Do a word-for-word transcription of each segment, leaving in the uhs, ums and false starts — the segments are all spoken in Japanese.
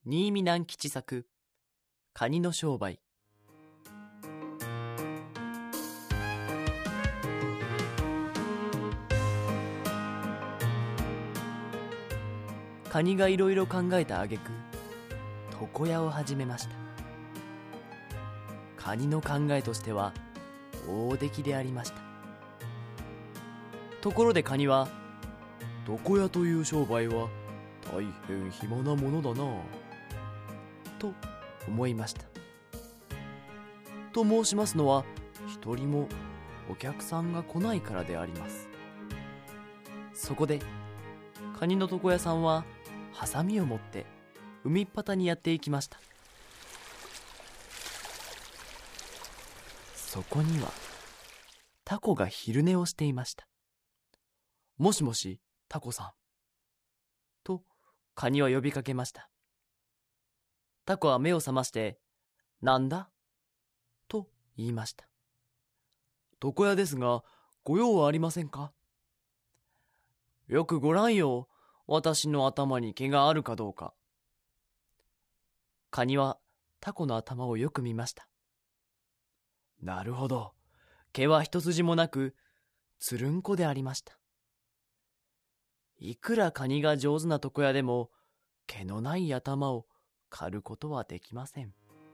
新見南吉作カニの商売。カニがいろいろ考えた挙句、床屋を始めました。カニの考えとしては大出来でありました。ところでカニは、床屋という商売は大変暇なものだなぁと思いました。と申しますのは、一人もお客さんが来ないからであります。そこでカニの床屋さんはハサミを持って海っ端にやっていきました。そこにはタコが昼寝をしていました。もしもし、タコさん。とカニは呼びかけました。タコは目を覚まして、なんだと言いました。床屋ですが、ご用はありませんか。よくご覧よ、私の頭に毛があるかどうか。カニはタコの頭をよく見ました。なるほど、毛は一筋もなく、つるんこでありました。いくらカニが上手な床屋でも、毛のない頭を刈ることはできません。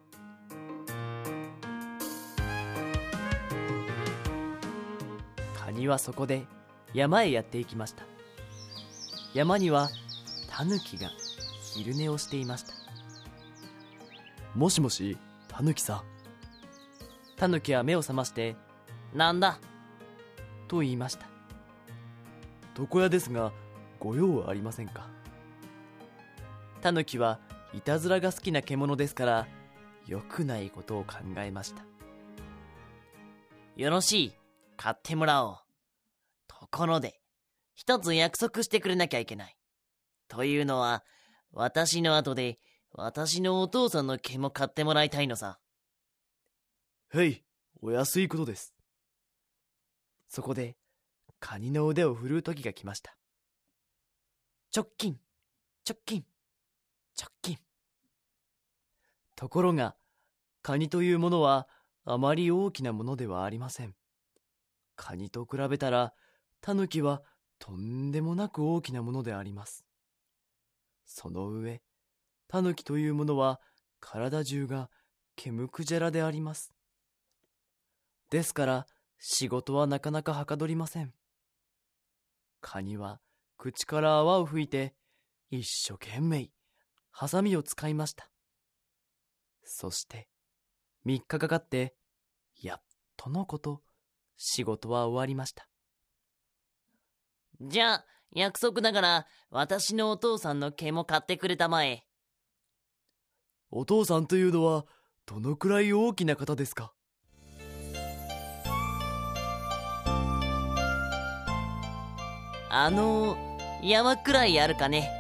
カニはそこで山へやっていきました。山にはタヌキが昼寝をしていました。もしもし、タヌキさん。タヌキは目を覚まして、なんだと言いました。床屋ですが、ご用はありませんか。タヌキはいたずらが好きな獣ですから、良くないことを考えました。よろしい、買ってもらおう。ところで、一つ約束してくれなきゃいけない。というのは、私の後で私のお父さんの毛も買ってもらいたいのさ。へい、お安いことです。そこでカニの腕を振るう時が来ました。直近、直近、直近。ところが、カニというものはあまり大きなものではありません。カニと比べたら、タヌキはとんでもなく大きなものであります。その上、タヌキというものは体中が毛むくじゃらであります。ですから仕事はなかなかはかどりません。カニは口から泡を吹いて一生懸命ハサミを使いました。そしてみっかかかってやっとのこと仕事は終わりました。じゃあ約束ながら私のお父さんの毛も買ってくれたまえ。お父さんというのはどのくらい大きな方ですか。あの山くらいあるかね。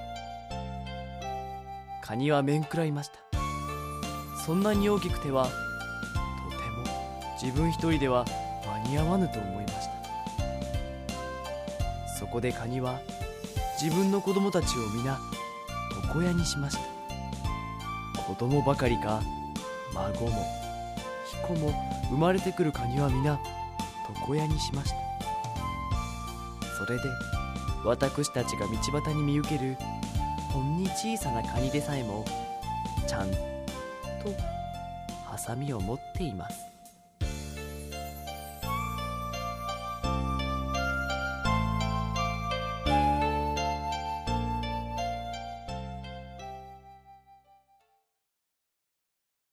カニは面食らいました。そんなに大きくてはとても自分一人では間に合わぬと思いました。そこでカニは自分の子供たちを皆床屋にしました。子供ばかりか孫も彦も生まれてくるカニは皆床屋にしました。それで私たちが道端に見受けるほんに小さなカニでさえもちゃんとハサミを持っています。